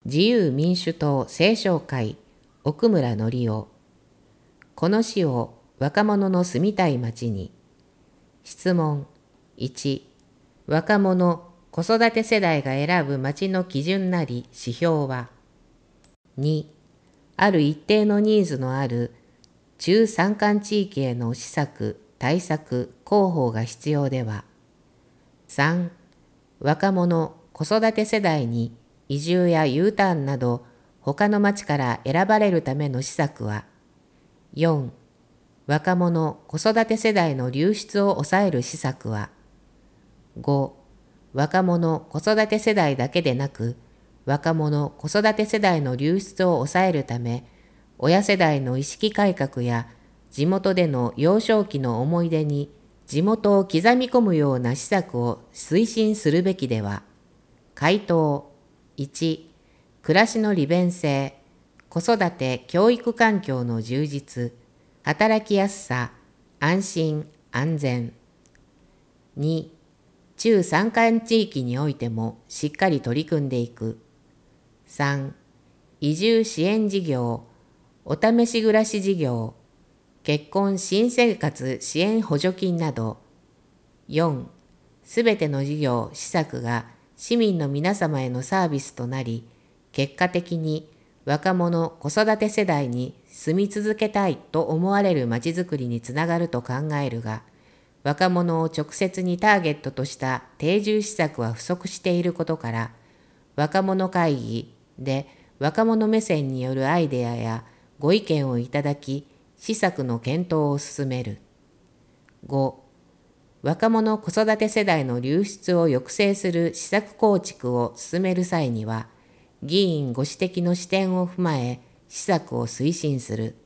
自由民主党青少会奥村則夫。この市を若者の住みたい町に。質問1、若者子育て世代が選ぶ町の基準なり指標は。2、ある一定のニーズのある中山間地域への施策、対策、広報が必要では。3、若者子育て世代に移住や U ターンなど他の町から選ばれるための施策は。4、若者子育て世代の流出を抑える施策は。5、若者子育て世代だけでなく、若者子育て世代の流出を抑えるため、親世代の意識改革や地元での幼少期の思い出に地元を刻み込むような施策を推進するべきでは。回答1、暮らしの利便性、子育て教育環境の充実、働きやすさ、安心安全。2、中山間地域においてもしっかり取り組んでいく。3、移住支援事業、お試し暮らし事業、結婚新生活支援補助金など。4、すべての事業施策が市民の皆様へのサービスとなり、結果的に若者子育て世代に住み続けたいと思われるまちづくりにつながると考えるが、若者を直接にターゲットとした定住施策は不足していることから、若者会議で若者目線によるアイデアやご意見をいただき、施策の検討を進める。5、若者子育て世代の流出を抑制する施策構築を進める際には、議員ご指摘の視点を踏まえ、施策を推進する。